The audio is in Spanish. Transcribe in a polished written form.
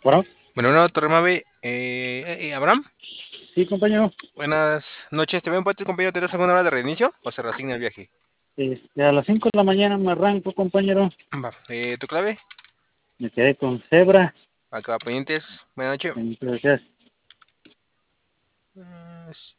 Bueno, Bueno, Torre Mave, Abraham, sí, compañero. buenas noches. ¿Te ven puesto, compañero? ¿Tienes alguna hora de reinicio o se reasigna el viaje? A las 5 de la mañana me arranco, compañero. Va, ¿tu clave? Me quedé con Zebra. Acá pendientes. Buenas noches. Entonces,